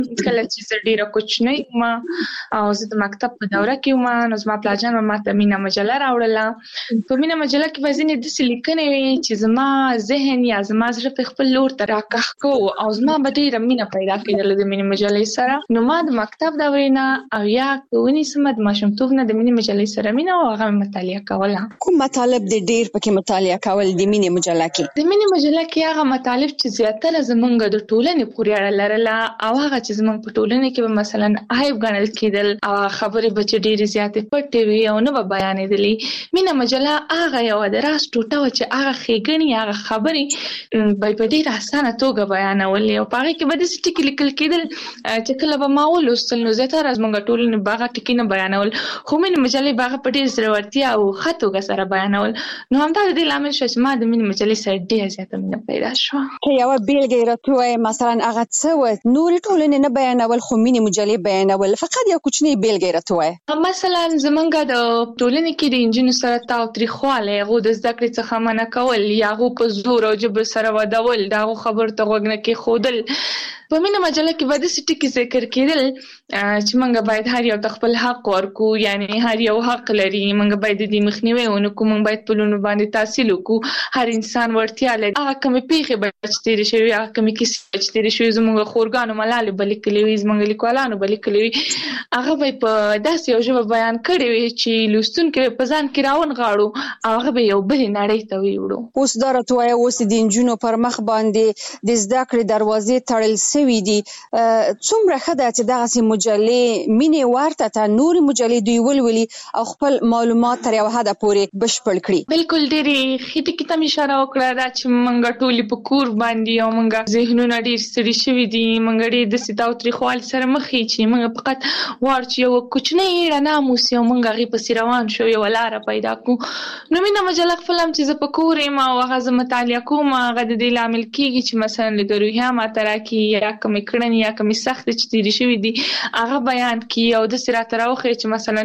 کله چې زه ډیره کوچنۍ وم او زه د مکتب په دوره کې وم، نو زما پلارجان به ماته مینه مجله راوړله. په مینه مجله کې به ځینې داسې لیکنې وي چې زما ذهن یا زما زړه په خپل لور ته راکښ کوو او زما به ډیره مینه پیدا کېدله د مینې مجلې سره. نو ما د مکتب دورې نه او یا ونیسمه د ماشومتوب نه د مینې مجلې سره مینه او هغه مطالعه کوله. کوم مطالب د ډیر پکې مطالعه کول د مینې مجله کې؟ د مینې مجله کې هغه مطالب چې زیاتره زمونږ د ټولنې پورې اړه لرله او هغه چې زمونږ په ټولنه کې به مثلا عیب ګڼل کېدل او خبرې به چې ډېرې زیاتې پټې وي او نه به بیانېدلې. مینه مجله هغه یوه د راز ټوټه وه چې هغه ښېګڼې هغه خبرې به په ډېره اسانه توګه بیانولې او په هغې کې به داسې ټکي لیکل کېدل چې کله به ما ولوستل نو زیاتره زمونږ ټولنې به هغه ټکي نه بیانول، خو مینې مجلې به هغه په ډېر زړورتیا او ښه توګه سره بیانول. نو همدا د دې لامل شوه چې ما د مینې مجلې سره ډېره زیاته مینه پیدا شوه. که یوه بېلګه یې راته ووایې مثلا هغه څه وه؟ نورې ټولنې نه بیانول خو مینې مجلې بیانول، فقط یو کوچنۍ بېلګه یې راته ووایه. مثلا زمونږ د ټولنې کې د نجونو سره تاوتریخوالی، هغو د زده کړې څخه منع کول یا هغو په زور او جبر سره ودول، د هغو خبرو ته غوږ نه کېښودل. په مینه مجله کې به داسې ټکي ذکر کېدل چې موږ باید هر یو ته خپل حق ورکو، یعنی هر یو حق لري، موږ باید د دې مخنیوی ونکړو، موږ باید په لونو باندې تحصیل وکړو، هر انسان وړتیا لري. هغه کومې پیښې به چې تېرې شوي، هغه کومې کیسې چې تېرې شوي، زموږ خورګانو ملالې به لیکلې وي، زموږ لیکوالانو به لیکلې وي، هغه به یې په داسې یو ژبه بیان کړې وي چې لوستونکي به په ځان کې راونغاړو او هغه به یو بلې نړۍ ته ویوړو. اوس دا راته وایه، اوس د نجونو پر مخ باندې د زده کړې دروازې تړل سوي دي، څومره ښه ده چې دغسې مجلې مینې ورته ته نورې مجلې دوی ولولي او خپل معلومات تر یو حده پورې بشپړ کړي. بلکل ډېرې ښې ټکي ته مې اشاره وکړه دا چې موږ ټولې په کور باندې او موږ ذهنونه ډېر ستړي شوي دي، موږ ډېر داسې تاوتریخوالي سره مخ یو چې موږ فقط غواړو چې یوه کوچنۍ رڼا مو وسي او موږ هغې پسې روان شو، یوه لاره پیدا کړو. نو مینه مجله خپل هم چې زه په کور یم او هغه زه مطالعه کوم، هغه د دې لامل کېږي چې مثلا لږ روحیه ماته راکړي یا کومې کړنې یا کومې سختې چې تېرې شوي دي هغه بیان کړي او داسې راته راوښیي چې مثلا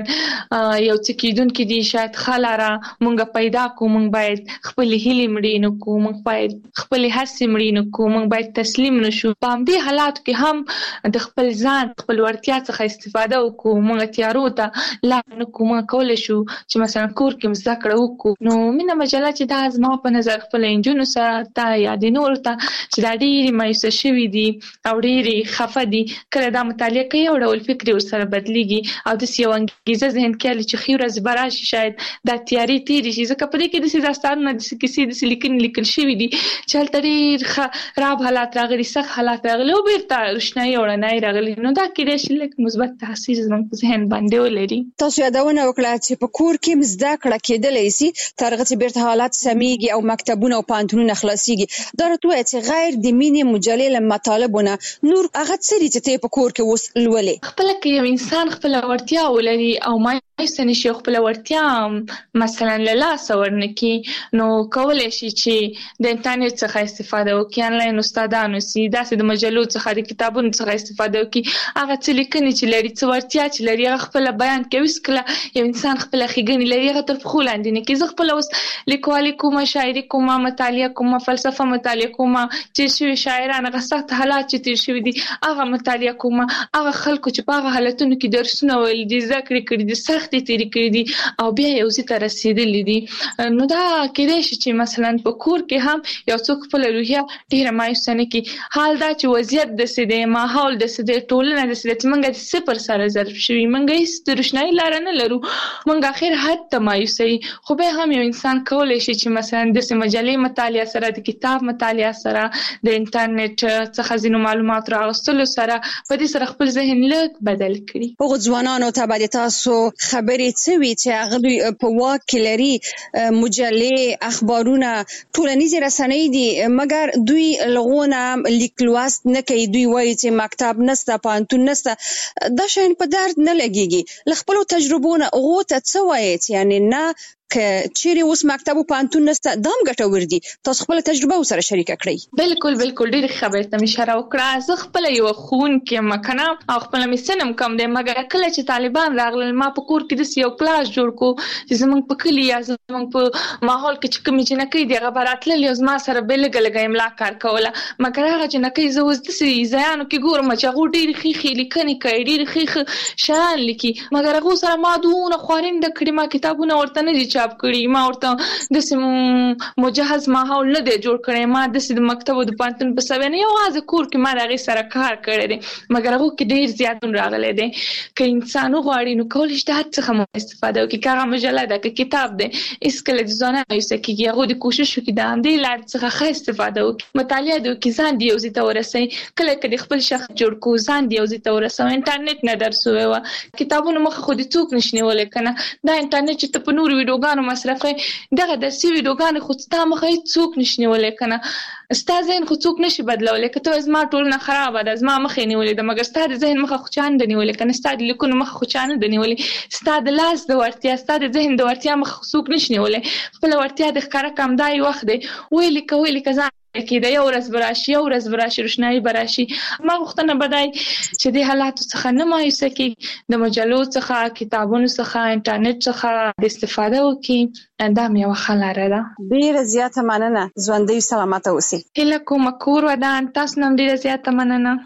یو څه کېدونکي دي، شاید ښه لاره موږ پیدا کړو، موږ باید خپلې هیلې مړې نه کړو، موږ باید خپلې هڅې مړې نه کړو، موږ باید تسلیم نه شو. په همدې حالاتو کې هم د خپل ځان خپل وړتیا څخه استفاده وکړو، موږ تیارو ته لار نه کړو، موږ کولی شو چې مثلا کور کې زده کړه وکړو. نو مینه مجله چې دا زما په نظر خپلو نجونو سره ته یا د نورو ته چې دا ډېرې مایوسه شوي دي او ډېرې خفه دي، کله دا مطالعه کوي یو ډول فکر ورسره بدلېږي او داسې یو انګېزه ذهن کې هلي چې ښې ورځې به راشي، شاید دا تیارې تېرې شي. ځکه په دې کې داسې داستانونه، داسې کیسې، داسې لیکنې لیکل شوي دي چې هلته ډېر خراب حالات راغلي، سخت حالات راغلي او بېرته روښنایي او رڼایي راغلي. نو دا کېدای شي لږ مثبت تاثیر زموږ په ذهن باندې ولري. تاسو یادونه وکړه چې په کور کې هم زده کړه کېدلی سي تر هغه چې بېرته حالات سمیږي او مکتبونه او پوهنتونونه خلاصېږي. دا راته ووایه چې غیر د مینې مجلې له مطالبو نه نور هغه څه دي چې ته یې په کور کې اوس لولې؟ خپله که یو انسان خپله وړتیا ولري او مایوسه نه شي او خپله وړتیا مثلا له لاسه ورنه کړي، نو کولی شي چې د انټرنېټ څخه استفاده وکړي، انلاین استادان اوسي، داسې د مجلو څخه د کتابونو څخه استفاده وکړي، هغه څه لیکنې چې لري، څه وړتیا چې لري هغه خپله بیان کوي. هېڅکله یو انسان خپله ښېګڼې لري هغه تر پښو لاندې نه کړي. زه خپله اوس لیکوالي کومه، شاعري کومه، مطالعه کومه، فلسفه مطالعه کومه، تېر شوي شاعران هغه سخت حالات چې تېر شوي دي هغه مطالعه کومه، هغه خلکو چې په هغه حالتونو کې درسونه ویلي دي، زده کړې کړي دي، سختې تېرې کړي دي او بیا یو ځای ته رسېدلي دي. نو دا کېدای شي چې مثلا په کور کې هم یو څوک خپله روحیه ډېره مایوسه نه کړي. حال دا چې وضعیت داسې دی، ماحول داسې دی، ټولنه داسې ده چې موږ د صفر سره ضرب شوي، موږ هېڅ د روښنایي لاره نه لرو، موږ اخر حد ته مایوسوي. خو بیا هم یو انسان کولی شي چې مثلا داسې مجلې مطالعه سره، د کتاب مطالعه سره، د انټرنېټ څخه ځینو معلوماتو راغوستلو سره په دې سره خپل ذهن لږ بدل کړي. هغو ځوانانو ته به د تاسو خبرې څه وي چې هغه دوی په واک کې لري؟ مجلې، اخبارونه، ټولنیزې رسنۍ دي، مګر دوی له هغو نه لیک لوست نه کوي. دوی وایي چې مکتب نسته، پوهنتون نسته، دا شیان په درد نه لګېږي. له خپلو تجربو نه هغو ته څه وایې چې یعنې نه که چیرې اوس مکتب او پوهنتون نشته دا هم ګټور دي. تاسو خپل تجربه ورسره شریکه کړئ. بالکل ډېر خبرې ته اشاره وکړه. زه خپل یو ښوونکې مکنه او خپل مې سنم کم دی، مګر کله چې طالبان راغلل ما په کور کې د یو کلاس جوړ کو چې زمونږ په کلی یا زمونږ په ماحول کې چې کوم جنکۍ دی هغه راتلل او زما سره بلګ املا کار کوله. مګر هغه جنکۍ زه اوس د ځایانو کې ګورم چې هغه ډېرې ښې لیکنې کوي، ډېرې ښې شیان لیکي، مګر هغه سره ما دونه خوارنده کړي، ما کتابونه ورته نه دي چاپ کړي، ما ورته داسې مجهز ماحول نه دی جوړ کړی، ما داسې د مکتب او د پوهنتون په سویه نه یوازې کور کې ما د هغې سره کار کړی دی، مګر هغو کې ډېر زیاتون راغلی دی. که انسان وغواړي نو کولی شي د هر څه هم استفاده وکړي، که هغه مجله ده که کتاب دی، هېڅکله د ځان نه مایوسه کېږي، هغوی د کوشش وکړي د همدې لارې څخه ښه استفاده وکړي، مطالعه دې وکړي، ځان دې یو ځای ته ورسوي. کله که د خپل شخص جوړ کړو ځان دې یو ځای ته ورسوي. انټرنېټ نه درس وویوه، کتابونو مخه خو دې څوک نشي نیولی که نه، دا انټرنېټ چې ته په نورو ویډیوګانو مصرفوې دغه درسي ویډیوګانې خو ستا مخه هېڅ څوک نشي نیولی که نه، ستا ذهن خو څوک نشي بدلولی. که ته وایې زما ټولنه خرابه ده، زما مخ یې نیولې ده، مګر ستا د ذهن مخه خو چا نه ده نیولې که نه، ستا د لیکلو مخه خو چا نه ده نیولې، ستا د لاس د وړتیا، ستا د ذهن د وړتیا مخه خو څوک نشي نیولی. خپله وړتیا دې ښکاره کړه، همدا یې وخت دی، ویې لیکه ځان کېده، یو ورځ به راشي روښنایي به راشي. ما غوښتنه به دی چې د حالاتو څخه نه مایوسه کېږي، د مجلو څخه، کتابونو څخه، انټرنېټ څخه د استفاده وکړي. دا مې یوه ښه لاره ده. ډېره زیاته مننه، ژوندۍ سلامته اوسئ. هیله کومه کور ودان، تاسو نه هم ډېره زیاته مننه.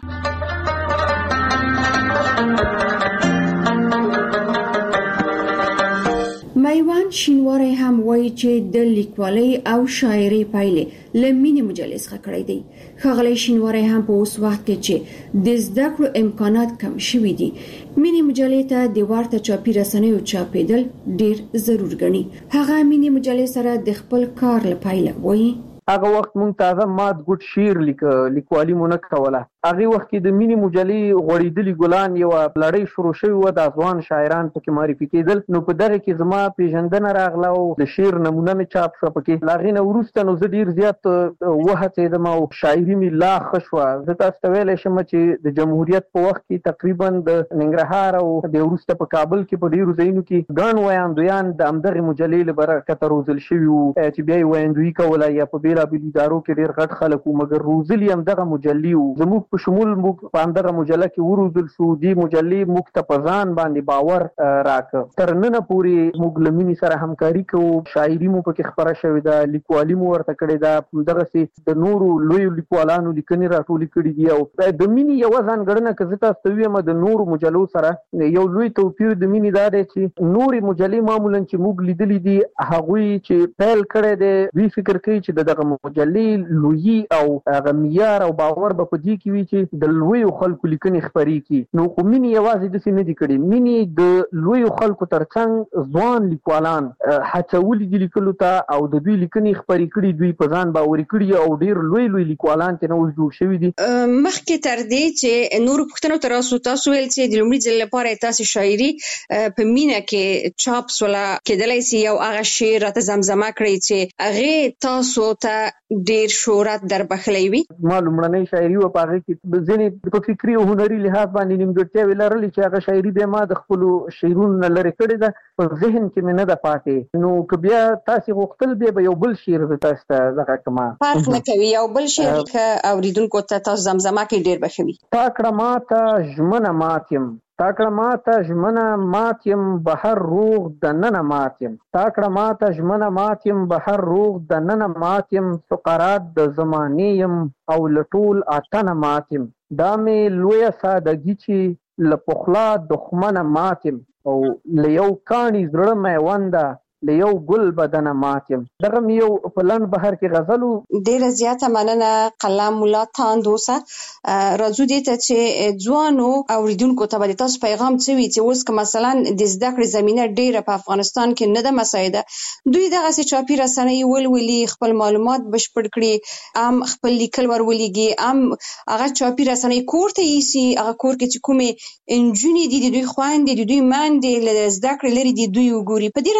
میوان شینواری هم وایي چې د لیکوالۍ او شاعرۍ پایلې له مینې مجلې څخه کړی دی. ښاغلی شینواری هم په اوس وخت کې چې د زده کړو امکانات کم شوي دي، مینې مجلې ته د ورته چاپي رسنیو چاپېدل ډېر ضرور ګڼي. هغه مینې مجلې سره د خپل کار له پایله وایي هغه وخت مونږ تازه مات ګوټ شعر لیکوالي مو نه کوله. هغه وخت کې د مینې مجلې غوړېدلي ګلان یو لړۍ شروع شوې وه، د ځوان شاعران پکې معرفي کېدل. نو په دغه کې زما پیژندنه راغله او د شعر نمونه مې چاپ شوه پکې. له هغې نه وروسته نو زه ډېر زیات وهڅېدم او شاعري مې لا ښه شوه. زه تاسو ته ویلی شم چې د جمهوریت په وخت کې تقریبا د ننګرهار او د وروسته په کابل کې په ډېرو ځایونو کې ګڼ ویاندویان د همدغې مجلې له برکته روزل شوي وو چې بیا یې ویاندویي کوله یا په بېلابېلو ادارو کې ډېر غټ خلک وو، مګر روزلي همدغه مجلې وو. زموږ په شمول موږ په همدغه مجله کې وروزل شو. دې مجلې موږ ته په ځان باندې باور راکړ. تر ننه پورې موږ له مینې سره همکاري کوو، شاعري مو پکې خپره شوې ده، لیکوالي مو ورته کړې ده، دغسې د نورو لویو لیکوالانو لیکنې راټولې کړي دي. او د مینې یوه ځانګړنه که زه تاسو ته ووایم د نورو مجلو سره یو لوی توپیر د مینې دا دی چې نورې مجلې معمولا چې موږ لیدلي دي هغوی چې پیل کړی دی دوی فکر کوي چې دغه مجلې لویي او هغه معیار او باور به په دې کې وي چې د لویو خلکو لیکنې خپرې کړي. نو خو مینې یوازې داسې نه دي کړي، مینې د لویو خلکو ترڅنګ ځوان لیکوالان هڅولي دي لیکلو ته او د دوی لیکنې خپرې کړي، دوی په ځان باوري کړي او ډېر لوی لیکوالان ترې نه اوس جوړ شوي دي. مخکې تر دې چې نورو پوښتنو ته راسو، تاسو ویل چې د لومړي ځل لپاره تاسو شاعري په مینه کې چاپ سوله، کېدلی سي یو هغه شعر راته زمزمه کړئ چې هغې تاسو ته ډېر شهرت در بخلی وي. ما لومړنۍ شاعري وه، په هغې کې ځینې په فکري او هنري لحاظ باندې نیمګړتیاوې لرلې چې هغه شاعري بیا ما د خپلو شعرونو نه لرې کړې ده، په ذهن کې مې نه ده پاتې. نو که بیا تاسې غوښتل بیا به یو بل شعر زه تاسو ته دغه کړم. فرق نه کوي، یو بل شعر که اورېدونکو ته تاسو زمزمه کړئ ډېر به ښه وي. تا کړه ماته ژمنه مات یم، تا کړه ماته ژمنه مات یم، بهر روغ دننه مات یم. تا کړه ماته ژمنه مات یم، بهر روغ دننه مات یم. سقراط د زمانې یم او له ټول اتنه مات یم. دا مې لویه سادګي چې له پخلا دښمنه مات یم او له یو کاڼي زړه میونده له یو ګل بدنه مات یم. دغه مې یو په لنډ بهر کې غزل و. ډېره زیاته مننه قلم ملا تاند اوسه. راځو دې ته چې ځوانو اورېدونکو ته به د تاسو پیغام څه وي چې اوس که مثلا د زده کړې زمینه ډېره په افغانستان کې نه ده مساعده، دوی دغسې چاپي رسنۍ ولولي، خپل معلومات بشپړ کړي، هم خپل لیکل ورولېږي، هم هغه چاپي رسنۍ کور ته یوسي، هغه کور کې چې کومې نجونې دي د دوی خویندې، د دوی میندې له زده کړې لرې دي، دوی وګوري. په دې راته خبرې وکړئ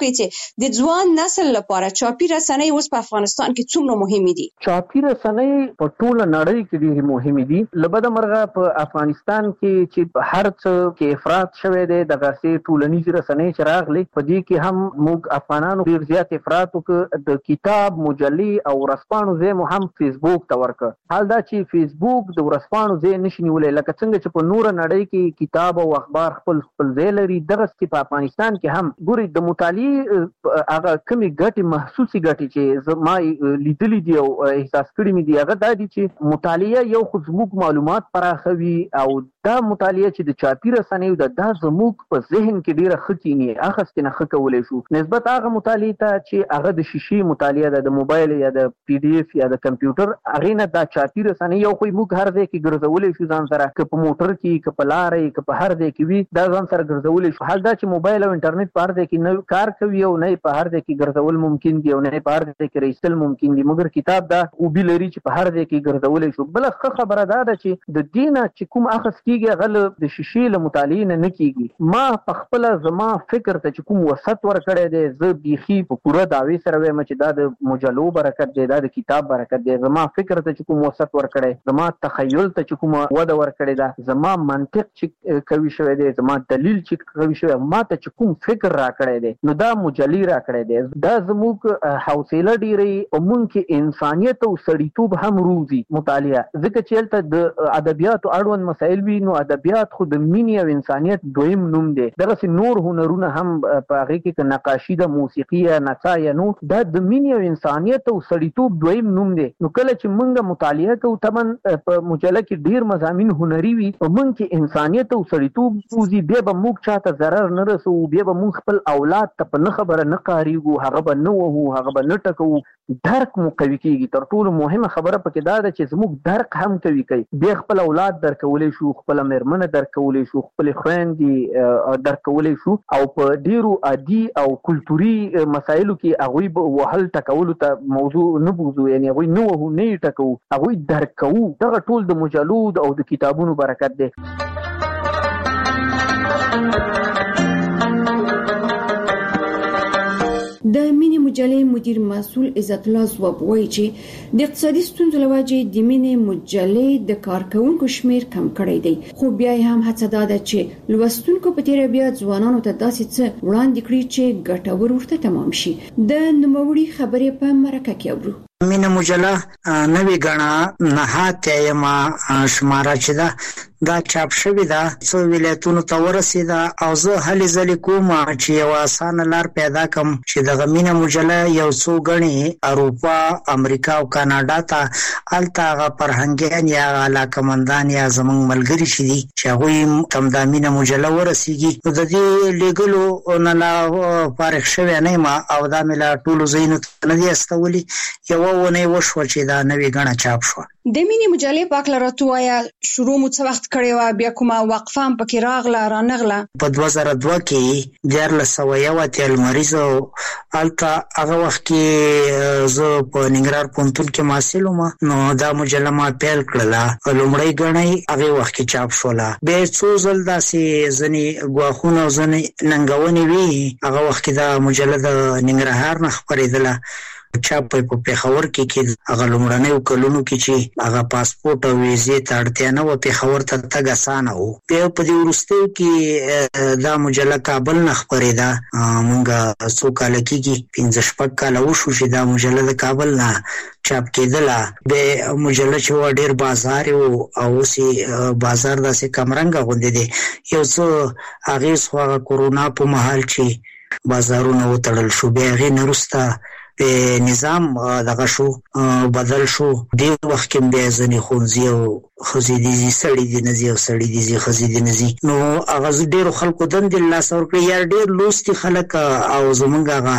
کړی چې د ځوان نسل لپاره چاپی رسنۍ اوس په افغانستان کې څومره مهمه دي؟ چاپی رسنۍ په ټوله نړۍ کې ډېرې مهمې دي. لبد مرغه په افغانستان کې چې هر څه کې افراط شوی دی دغه سي ټولنیز رسنۍ چې راغلي په دې کې هم موږ افغانانو ډېر زیات افراط وکړ. د کتاب مجلې او ورځپاڼو ځای مو هم فیسبوک ته ورکړ. حال دا چې فیسبوک د ورځپاڼو ځای نشي نیولی لکه څنګه چې په نوره نړۍ کې کتاب او اخبار خپل ځای لري دغسې په افغانستان کې هم ګوري د مطالعې هغه کمې ګټې محسوسې ګټې چې ما لیدلي دي او احساس کړي مې دي هغه دا دي چې مطالعه یو خو زموږ معلومات پراخوي او دا مطالعه چې د چاپی رسنیو دا زموږ په ذهن کې ډیره ښه کینی اخستې نه ښه کولی شو نسبت هغه مطالعه ته چې هغه د شیشې مطالعه ده د موبایل یا د پی ډی اف یا د کمپیوټر هغې نه دا چاپی رسنۍ یو خو موږ هر ځای کې ګرځولی شو ځان سره که په موټر کې که په لارې که په هر ځای کې وي دا ځان سره ګرځولی شو. حال دا چې موبایل او انټرنیټ په هر ځای کې نه کار کوي او نه په هر ځای کې ګرځول ممکن دي او نه په هر ځای کې رایستل ممکن دي مګر کتاب دا اوبي لري چې په هر ځای کې ګرځولی شو. بله ښه خبره دا ده چې د دې نه چې کوم اخذ کېږي هغه د شیشې له مطالعې نه کېږي. ما په خپله زما فکر ته چې کوم وسط ورکړی دی زه بیخي په پوره دعوې سره وایم چې دا د مجلو برکت دی دا د کتاب برکت دی. زما فکر ته چې کوم وسط ورکړی زما تخیل ته چې کومه وده ورکړې ده زما منطق چې قوي شوی دی زما دلیل چې قوي شوی ما ته چې کوم فکر راکړی دی نو دا مجلې راکړی دی. دا زموږ حوصله ډېرې په مونږ کې انسانیت او سړیتوب هم روزي مطالعه ځکه چې هلته د ادبیاتو اړوند مسایل وي نو ادبیات خو د مینې او انسانیت دویم نوم دی. دغسې نور هنرونه هم په هغې کې که نقاشي ده موسیقي یا نڅا یا نور دا د مینې او انسانیت او سړیتوب دویم نوم دی. نو کله چې موږ مطالعه کوو طبعا په مجله کې ډېر مضامین هنري وي په موږ کې انسانیت او سړیتوب روزي بیا به موږ چاته ضرر نه رسوو بیا به موږ خپل اولاد ته په نه خبره نه کارېږو هغه به نه وهو هغه به نه ټکوو درک مو قوي کېږي. تر ټولو مهمه خبره پکې دا ده چې زموږ درک هم قوي کوي. بیا خپل اولاد درکولی شو خپله مېرمنه درکولی شو خپلې خویندې درکولی شو او په ډېرو عادي او کلتوري مسایلو کې هغوی به وهل ټکولو ته موضوع نه بوځو یعنې هغوی نه وهو نه یې ټکوو هغوی درک کوو. دغه ټول د مجلو او د کتابونو برکت دی. د مینې مجلې مدیر مسؤل عزت الله زواب وایي چې د اقتصادي ستونزو له وجې د مینې مجلې د کارکونکو شمیر کم کړی دی خو بیا هم هڅه دا ده چې لوستونکو په تیره بیا ځوانانو ته داسې څه وړاندې کړي چې ګټور ورته تمام شي. د نوموړي خبرې په مرکه کې اورو. مینه مجله نوې غاڼه نهاتیمه شماره چې دا چاپ شوې ده څو ولایتونو ته ورسېده او زه هلې ځلې کوم چې یو اسانه لار پیدا کړم چې دغه مینه مجله یو څو ګڼې اروپا امریکا او کاناډا ته هلته هغه فرهنګیان یا علاقمندان یا زموږ ملګري چې دي چې هغوی ته دا مینه مجله ورسېږي نو د دې لیږلو نه لا فارغ شوی نه یم او دا مې لا ټولو ځایونو ته نه دي استولي یوه ونې وشوه چې دا نوې غاڼه چاپ شوه. د مینې مجلې په هکله راته ووایه شروع مو څه وخت کړې وه بیا کومه وقفه هم پکې راغله رانغله؟ په 2002 کې 1401 اتیا لمریزه هلته هغه وخت کې زه په ننګرهار پوهنتون کې محصل وم نو دا مجله ما پیل کړله لومړۍ غاڼه یې هغې وخت کې چاپ شوله بیا څو ځل داسې ځینې ګواښونه او ځینې ننګونې وي هغه وخت کې دا مجله د ننګرهار نه خپرېدله چاپ په پېښور کې هغه لومړنیو کلونو کې چې هغه پاسپورت او ویزې ته اړتیا نه وه پېښور ته تګ اسانه و. بیا په دې وروستیو کې دا مجله کابل نه خپرېده مونږ څو کاله کېږي 15-16 کاله وشو چې دا مجله د کابل نه چاپ کېدله. بیا مجله چې وه ډېر بازار و او اوس بازار داسې کمرنګه غوندې دی یو څه اغېز خو هغه کورونا په مهال چې بازارونه وتړل شو بیا هغې نه وروسته نظام دغه شو بدل شو. دې وخت کې بیا ځینې ښوونځي او ښځې دي ځي سړي دي نه ځي او سړي دي ځي ښځې دي نه ځي نو هغه ډېرو خلکو دندې له لاسه ورکړې یا ډېر لوستي خلک او زموږ هغه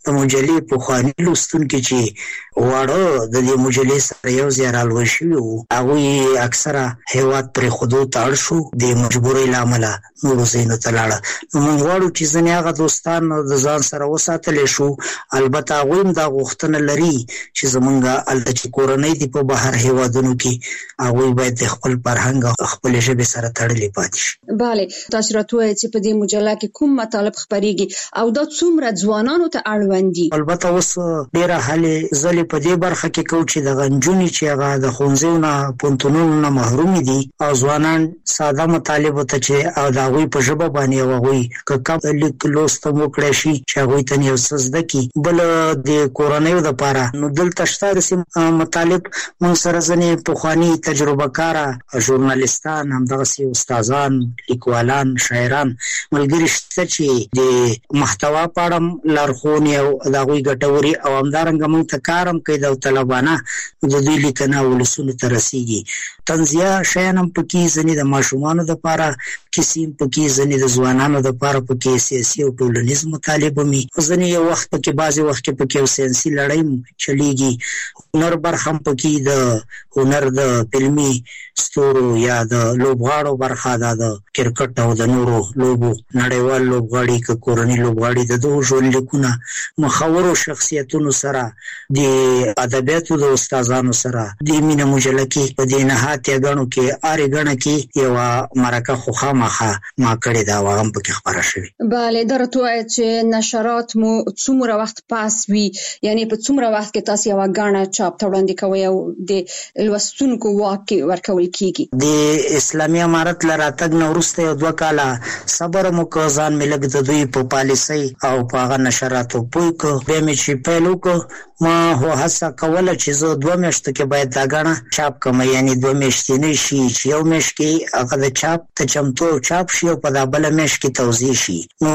د مجلې پخواني لوستونکي چې واړه د دې مجلې سره یو ځای رالوی شوي وو هغوی اکثره هیواد پرېښودو ته اړ شو د مجبورۍ له امله نورو ځایونو ته لاړه. نو موږ غواړو چې ځینې هغه دوستان د ځان سره وساتلی شو. البته هغوی هم دا غوښتنه لري چې زمونږ هلته چې کورنۍ دي په بهر هیوادونو کې هغوی باید د خپل فرهنګ او خپلې ژبې سره تړلي پاتې شي. بله تاسو راته ووایئ چې په دې مجله کې کوم مطالب خپریږي او دا څومره ځوانانو ته اړوند دي؟ البته اوس ډېره هلې ځلې په دې برخه کې کوو چې دغه نجونې چې هغه د ښوونځیو نه پوهنتونونو نه محرومې دي او ځوانان ساده مطالبو ته چې او د هغوی په ژبه باندې او هغوی که کم لیک لوست هم وکړی شي چې هغوی ته یو څه زده کړي. بل د کورنیو دپاره نو دلته شته داسې مطالب موږ سره ځینې پخواني تجربه کاره ژورنالیستان همدغسې استادان لیکوالان شاعران ملګري شته چې د محتوا په اړه لارښوونې او د هغوی ګټورې او همدارنګه موږ ته کار هم کوي داوطلبانه د دوی لیکنه ولسونو ته رسیږي. طنزیه شیان هم پکې ځینې د ماشومانو دپاره کیسې هم پکې ځینې د ځوانانو دپاره پکې سیاسي او ټولنیز مطالب هم ځینې یو وخت پکې بعضې وخت کې پکې یو ساینسي لړۍ هم چلیږي. هنر برخه هم پکې د هنر د فلمي ستورو یا د لوبغاړو برخه ده د کرکټ او د نورو لوبو نړیوال لوبغاړي که کورني لوبغاړي د دغو ژوندلیکونه مخورو شخصیتونو سره د ادبیاتو د استادانو سره د مینه مجله کې په دې نهاتیه ګڼو کې هرې ګڼه کې یوه مرکه خو خامخا ما کړې ده او هغه هم پکې خپره شوې. بله دا راته ووایئ چې نشرات مو څومره وخت پاس وي، یعنې په څومره وخت کې تاسو یوه ګاڼه چاپ ته وړاندې کوئ او د لوستونکو واک ورکول کیږي؟ د اسلامي امارت له راتګ نه وروسته یو 2 کاله صبر مو که ځان مې لږ د دوی په پالیسۍ او په هغه نشراتو پوه کړ. بیا مې چې پیل وکړ ما هو هڅه کوله چې زه 2 میاشتو کې باید دا ګاڼه چاپ کړم، یعنې 2 میاشتې نه شي چې یو میاشت کې هغه د چاپ ته چمتو چاپ شي او په دا بله میاشت کې توزیع شي. نو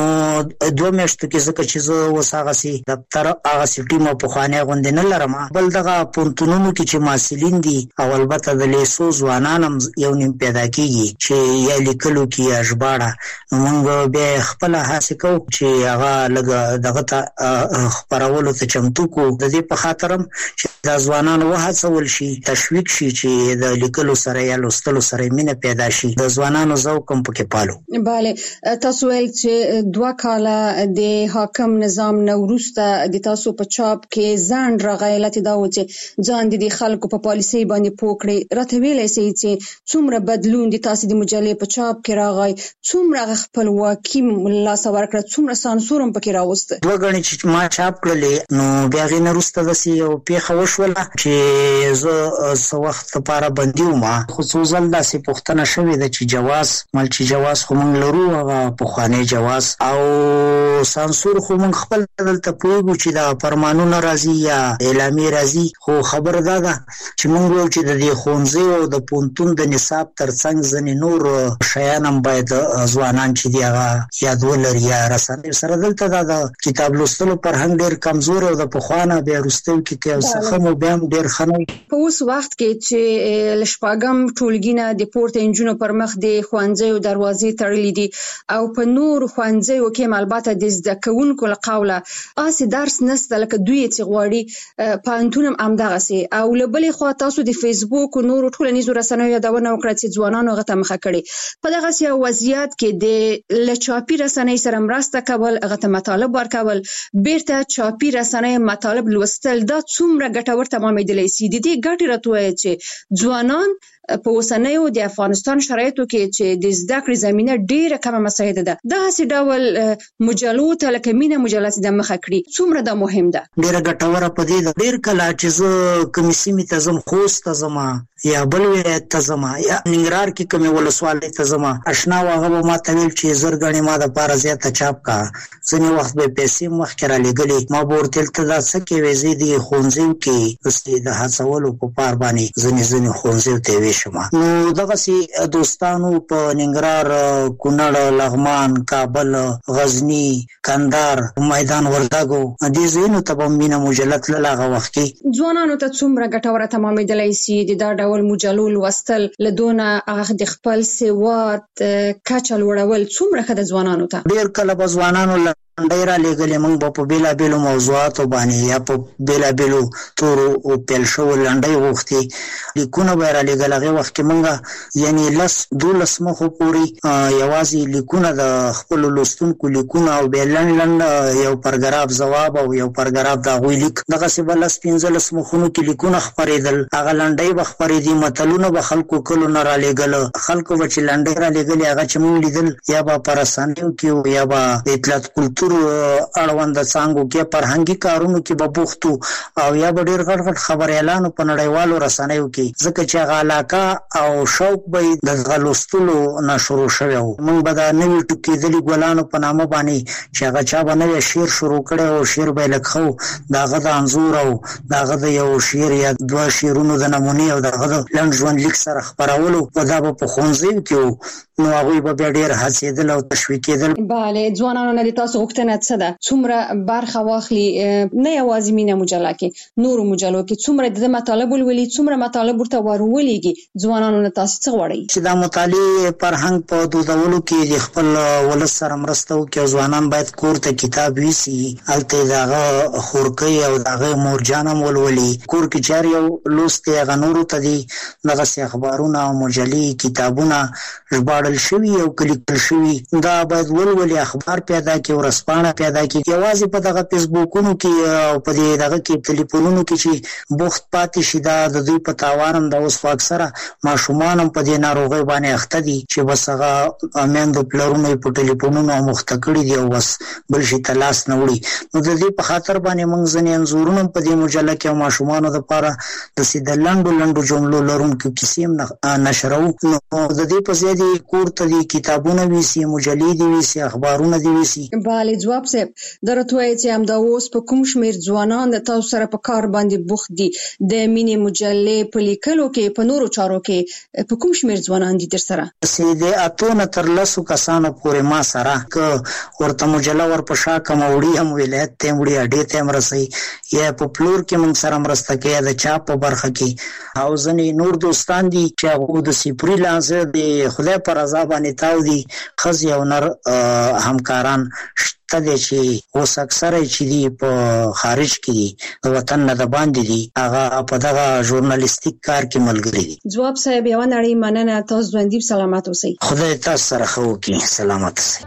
2 میاشتو کې ځکه چې زه اوس هغسې دفتر هغسې ټیم او پخوانی غوندې نه لرم، بل دغه پوهنتونونو کې چې محصلین دي او البته د لیسو ځوانان هم یو نیم پیدا کېږي چې یا لیکلو کې یا ژباړه، نو موږ بیا خپله هڅې کوو چې هغه لږ دغه ته خپرولو ته چمتو کړو. د دې په خاطر هم چې دا ځوانان وهڅول شي، تشویق شي چې د لیکلو سره یا لوستلو سره مینه پیدا شي، د ځوانانو ذوق هم پکې پالو. بله تاسو ویل چې 2 کاله د حاکم نظام نه وروسته د تاسو په چاپ کې ځان راغی، علت دا و چې ځان د خلکو په پالیسۍ باندې پوه کړئ. راته ویلی سئ چې څومره بدلون د تاسو د مجلې په چاپ کې راغی، څومره خپلواکي لاسه ورکړه، څومره سانسور هم پکې راوسته؟ 2 ګڼې چې ما چاپ کړلې نو بیا هغې نه وروسته داسې یو پېښه وشوله چې زه څه وخت لپاره بندي وم، خو څو ځل داسې پوښتنه شوې ده چې جواز چې جواز خو موږ لرو هغه پخوانی جواز او سانسور خو موږ خپل دلته پوهېږو چې دا فرمانونه راځي یا اعلامیې راځي، خو خبره دا ده چې موږ وایو چې د دې ښوونځیو او د پوهنتون د نصاب ترڅنګ ځینې نور شیان هم باید ځوانان چې دي هغه یاد ولري یا رسنیو سره. دلته دا د کتاب لوستلو فرهنګ ډېر کمزور او د پخوا نه بیا وروستیو کې که یو څه ښه مو بیا هم ډېر ښه نه وي. په اوس وخت کې چې له 4 ټولګي نه د پورته نجونو پر مخ د ښوونځیو دروازې تړلې دي او په نورو ښوونځیو کې هم البته د زده کوونکو له قوله هسې درس نشته لکه دوی چې غواړي، پوهنتون هم همدغسې. او له بلې خوا تاسو د فیسبوک او نورو ټولنیزو رسنیو یادونه وکړه چې ځوانانو هغه ته مخه کړې. په دغسې یو وضعیت کې د له چاپي رسنۍ سره مرسته کول، هغه ته مطالب ورکول، بیرته چاپي رسنۍ مطالب لوستل، دا څومره ګټور تمامېدلی سي؟ د دې ګټې راته ووایئ چې ځوانان په اوسنیو د افغانستان شرایطو کې چې د زده کړې زمینه ډېره کمه مساعده ده، دغسې ډول مجلو ته لکه مینه مجله چې د مخه کړي څومره دا مهم ده؟ ډېره ګټوره په دې ده. ډېر کله چې زه کومې سیمې ته ځم، خوست ته ځم یا بل ولایت ته ځم یا ننګرهار کې کومې ولسوالۍ ته ځم، اشنا و هغه به ما ته ویل چې زر ګڼې ما دپاره زیاته چاپ کا، ځینې وخت به یې پیسې مخکې رالېږلې، ما به ورته ویل ته دا څه کوې؟ زه دې ښوونځیو کې داسې د هڅولو په پار باندې ځینې ښوونځیو ته یې شم. نو دغسې دوستانو په ننګرهار، کونړ، لغمان، کابل، غزني، کندهار، میدان وردګو دې ځایونو ته به مینه مجله تلله هغه وخت کې. ځوانانو ته څومره ګټوره تمامېدلی سي د دا ډول مجلو لوستل، له دونه هغه د خپل سواد کچه لوړول څومره ښه ده ځوانانو ته؟ ډېر کله به ځوانانو لنډۍ را لېږلې، موږ به په بېلابېلو موضوعاتو باندې یا په بېلابېلو تورو پیل شوو لنډۍ غوښتې لیکونه به یې را لېږل. هغې وخت کې موږ یعنې 10-12 مخو پورې یوازې لیکونه د خپلو لوستونکو لیکونه او بیا لنډ یو پاراګراف ځواب او یو پاراګراف د هغوی لیک، دغسې به 10-15 مخونو کې لیکونه خپرېدل. هغه لنډۍ به خپرېدې، متلونه به خلکو کلو نه را لېږله. خلکو به چې لنډۍ را لېږلې هغه چې موږ لیدل یا به په رسنیو کې یا به د اطلاعات کلتور اړونده څانګو کې فرهنګي کارونو کې به بوخت او یا به ډېر غټ غټ خبریالانو په نړیوالو رسنیو کې، ځکه چې هغه علاقه او شوق به یې د هغه لوستلو نه شروع شوی و. موږ به د نوي ټوکېدلي ګلانو په نامه باندې چې هغه چا به نوی شعر شروع کړی او شعر به یې لږ ښه و، د هغه د انځور او د هغه د یو شعر یا 2 شعرونو د نمونې او د هغه د لنډ ژوند لیک سره خپرولو، او دا به په ښوونځیو کې و، نو هغوی به بیا ډېر هڅېدل او تشویق کېدل. بله، ځوانانو نه د تاسو غوښتنه څه ده؟ څومره برخه واخلي، نه یوازې مینه مجله کې، نورو مجلو کې څومره د مطالب ولولي، څومره مطالب ورته ورولېږي؟ ځوانانو نه تاسو څه غواړئ؟ چې دا مطالعې فرهنګ په دودولو کې د خپل ولس سره مرسته وکړي او ځوانان باید کور ته کتاب یوسي، هلته یې د هغه خورکۍ او د هغه مورجان هم ولولي. کور کې چې هر یو لوست دی هغه نورو ته دي دغسې اخبارونه او مجلې کتابونه ژباړل شوي او لیکل شوي، دا باید ولولي، اخبار پیدا کړي، ورځپاڼه پیدا کړي. یوازې په دغه فیسبوکونو کې او په دغه کې تلیفونونو کې چې بوخت پاتې شي، دا د دوی په تاوان هم ده. اوس خو اکثره ماشومان هم په دې ناروغۍ باندې اخته دي چې بس هغه میندو پلرونو یې په ټلیفونونو مخته کړي دي او بس بل شي ته لاس نه وړي. نو د دې په خاطر باندې موږ ځینې انځورونه په دې مجله کې او ماشومانو دپاره داسې د لنډو جملو لرونکو کیسې هم نشروو. نو د دې په ځای دې کور ته دې کتابونه ویسي، مجلې دې ویسي، اخبارونه دې ویسي. بله ځواب صاحب، دا راته وایي چې همدا اوس په کوم شمېر ځوانان د تاسو سره په کار باندې بوخت دي د مینې مجلې په لیکلو کې، په نورو چارو کې په کوم شمېر ځوانان دي در سره؟ د 8 نه تر 10 کسانو پورې ما سره، که ورته مجله ورپشا کم وړي هم ولایت ته وړي، اډې ته هم رسوي، یا په پلور کې موږ سره مرسته کوي د چاپ په برخه کې. او ځینې نور دوستان دي چې هغو د سپري لانسه د خدای په رضا باندې تاو دي، ښځې او نر همکاران شته دی چې اوس اکثره چې دي په خارج کې دي، د وطن نه د باندې دي، هغه په دغه ژورنالیستیک کار کې ملګري دي. ځواب صاحب، یوه نړۍ مننه، تاسو ژوندي سلامت اوسئ. خدای تاسو سره ښه وکړي، سلامت اوسئ.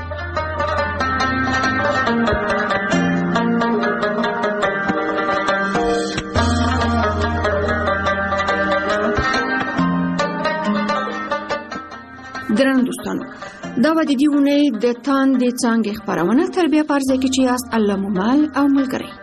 ګرانو دوستانو، دا به د دې اونۍ د تاندې څانګې خپرونه تر بیا په ارزه کې چې یاست الله مو مل او ملګری.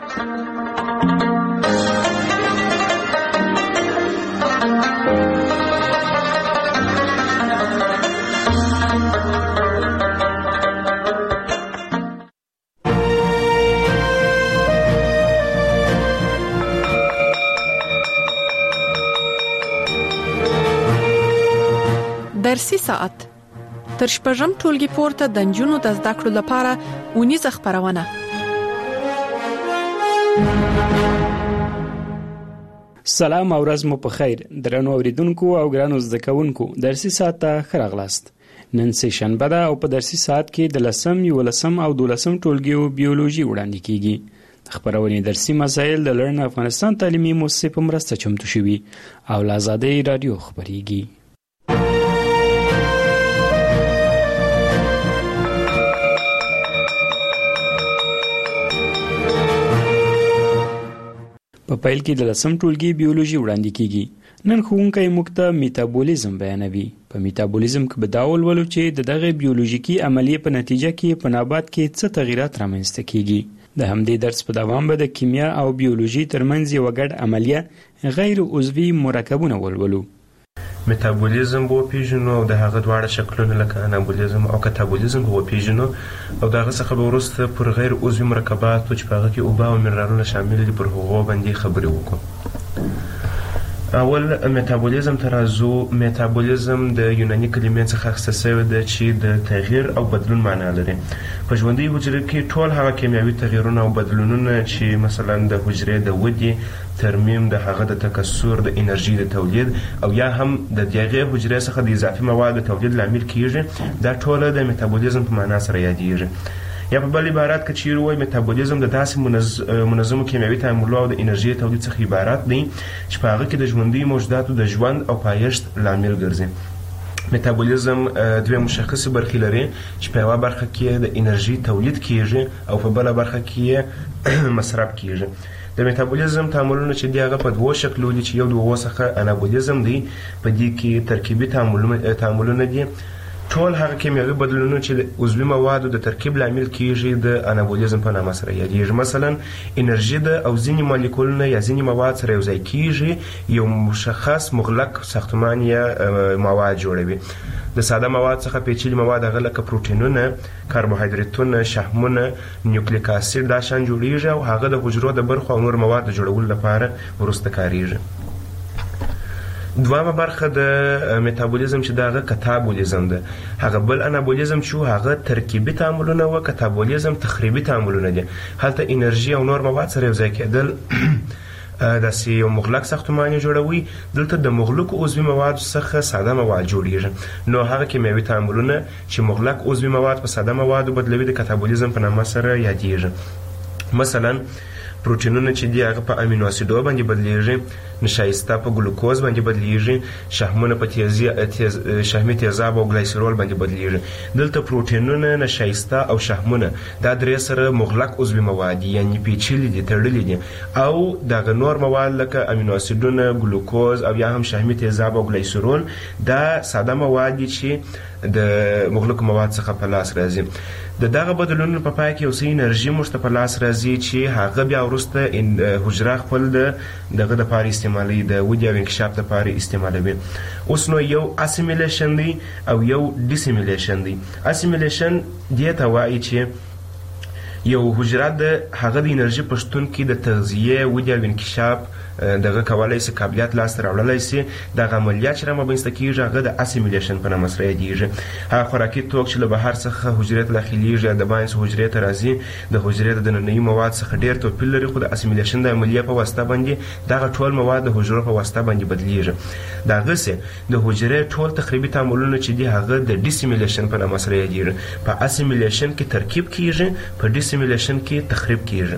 درسي ساعت تر شپږم ټولګي پورته د نجونو د زده کړو لپاره اونیزه خپرونه. سلام او ورځ مو په خیر درنو اوریدونکو او ګرانو زده کوونکو. درسي ساعت ته ښه راغلاست. نن سه شنبه ده او په درسي ساعت کې د 10م، 11م او 12م ټولګیو بیولوژي وړاندې کیږي. خبرونه درسي مسایل د لرن افغانستان تعلیمي مؤسسې په مرسته چمتو شوي او له آزادۍ رادیو خبريږي. په پیل کې د 10م ټولګي بیولوژي وړاندې کیږي. نن ښوونکی موږ ته میتابولیزم بیانوي. په میتابولیزم کې به دا ولولو چې دغه بیولوژیکي عملیې په نتیجه کې په نبات کې څه تغیرات رامنځته کیږي. د همدې درس په دوام به د کیمیا او بیولوژي ترمنځ یو ګډ عملیه غیر عضوي مرکبونه ولولو. میتابولیزم به پیژنو او د هغه دواړه شکلونه لکه انابولیزم او کاتابولیزم به پیژنو او دغه څخه به وروسته پر غیر عضوي مرکبات چې په هغه کې اوبه او منرالونه شامل دي پر هغو باندې خبرې وکړو. اول میتابولیزم ترازو. میتابولیزم د یوناني کلمې څخه اخیستل شوی دی چې د تغییر او بدلون معنا لري. په ژوندۍ حجره کې ټول هغه کیمیاوي تغیرونه او بدلونونه چې مثلا د حجرې د ودې، ترمیم، د هغه د تکثر، د انرژي د تولید او یا هم د دغه حجرې څخه د اضافي موادو تولید لامل کیږي، دا ټول د میتابولیزم په معنا سره یادېږي. یا په بل عبارت کې چیرې وایي میتابولیزم د داسې منظمو کیمیاوي تعاملونو او د انرژي تولید څخه عبارت دی چې په هغه کې د ژوندي موجوداتو د ژوند او پایښت لامل ګرځي. میتابولیزم دوه مشخصه برخې لري چې په یوه برخه کې د انرژي تولید کیږي او په بله برخه کې مصرف کیږي. د میتابولیزم تعاملونه چې دی هغه په دوه شکلو دي چې یو د اوبو څخه انابولیزم دی، په دې کې ترکیبي تعاملونه دي. ټول هغه کیمیاوي بدلونونه چې د عضوي موادو د ترکیب لامل کیږي د انابولیزم په نامه سره یادیږي. مثلا انرژي د او ځینې مالیکولونه یا ځینې مواد سره یوځای کیږي، یو مشخص مغلق ساختمان یا مواد جوړوي. د ساده مواد څخه پیچلي مواد هغه لکه پروټینونه، کاربوهایدریتونه، شحمونه، نیوکلیک اسید دا شان جوړیږي او هغه د حجرو د برخو او نور مواد د جوړولو لپاره وروسته کاریږي. دوامه برخه د میتابولیزم چې دغه کتابولیزم ده. هغه بل انابولیزم چې هغه ترکیبي تعاملونه او کتابولیزم تخریبي تعاملونه دي. هلته انرژي او نور مواد سره یوځای کېدل داسې یو مغلق ساختمان جوړوي. دلته د مغلق عضوي مواد څخه ساده مواد جوړیږي. نو هغه کیمیاوي تعاملونه چې مغلق عضوي مواد په ساده موادو بدلوي د کتابولیزم په نامه سره یادیږي. مثلا پروټینونه چې دی هغه په امینو اسیدو باندې بدلیږي، نشایسته په ګلوکوز باندې بدلیږي، شحمونه په شحمي تیزاب او ګلایسرول باندې بدلیږي. دلته پروټینونه، نشایسته او شحمونه دا درې سره مغلق عضوي مواد یعنی پیچلي دي، تړلي دي، او دغه نور مواد لکه امینو اسیدونه، ګلوکوز او یا هم شحمي تیزاب او ګلایسرول دا ساده مواد دي چې د مغلق مواد څخه په لاس راځي. د دغه بدلونونو په پای کې یو څه انرژي موږ ته په لاس راځي چې هغه بیا وروسته حجره خپل دغه دپاره استعمالوي، د ودې او انکشاف دپاره استعمالوي. اوس نو یو اسیمیلیشن دی او یو ډیسیمیلیشن دی. اسیمیلیشن دې ته وایي چې یو حجره د هغه د انرژي په شتون کې د تغذیې، ودې او انکشاف دغه کولای شي، قابلیت لاسته راوړلی شي. دغه عملیات چې رامنځته کېږي هغه د اسیمیلیشن په نامه سره یادیږي. هغه خوراکي توک چې له بهر څخه حجرې ته داخلیږي یا د باندې حجرې ته راځي د حجرې د دننني مواد څخه ډېر توپیر لري، خو د اسیمیلیشن د عملیې په واسطه باندې دغه ټول مواد د حجرو په واسطه باندې بدلیږي. دغسې د حجرې ټول تخریبي تعاملونه چې دي هغه د ډیسیمیلیشن په نامه سره یادیږي. په اسیمیلیشن کې ترکیب کېږي، په ډیسیمیلیشن کې تخریب کېږي.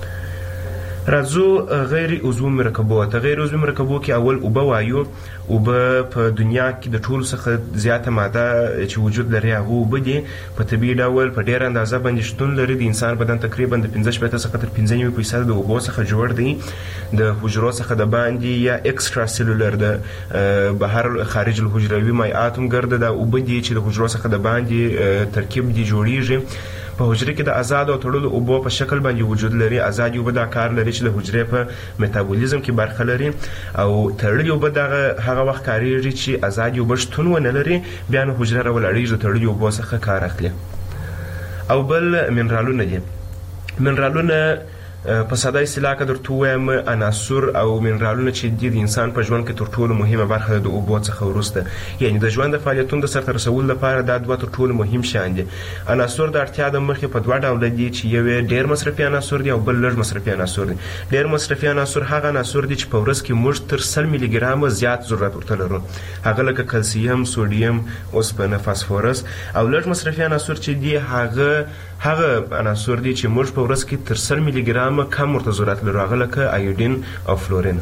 راځو غیر عضوي مرکبات. غیر عضوي مرکبو کې اول اوبه وایو. اوبه په دنیا کې د ټولو څخه زیاته ماده چې وجود لري هغه اوبه دي. په طبیعي ډول په ډېره اندازه باندې شتون لري. د انسان بدن تقریبا د 15 څخه تر 95% د اوبو څخه جوړ دی. د حجرو څخه د باندې یا اکسترا سیلولر د بهر خارج الحجروي مایعات هم ګرده د اوبه دي چې د حجرو څخه د باندې ترکیب دي جوړیږي. په حجره کې د آزاد او تړلو اوبو په شکل باندې وجود لري. آزاد اوبه دا کار لري چې د حجرې په میتابولیزم کې برخه لري، او تړلې اوبه هغه وخت کاریږي چې آزاد اوبه شتون ونه لري، بیا نو حجره راولاړېږي د تړلې اوبو څخه کار اخلي. او بل منرالونه دي. منرالونه په ساده اصطلاح کې درته ووایم عناصر او منرالونه چې دي د انسان په ژوند کې تر ټولو مهمه برخه ده د اوبو څخه وروسته. یعنی د ژوند د فعالیتونو د سرته رسولو لپاره دا دوه تر ټولو مهم شیان دي. عناصر د اړتیا د مخې په دوه ډوله دي چې یو یې ډېر مصرفي عناصر دي او بل لږ مصرفي عناصر دي. ډېر مصرفي عناصر هغه عناصر دي چې په ورځ کې موږ تر 100 ملي ګرامه زیات ضرورت ورته لرو. هغه لکه کلسیم، سوډیم، اوسپنه، فاسفورس. او لږ مصرفي عناصر چې دي هغه عناصر دي چې موږ په ورځ کې تر 100 ملي ګرامه کم ورته ضرورت لرو، هغه لکه ایودین او فلورین.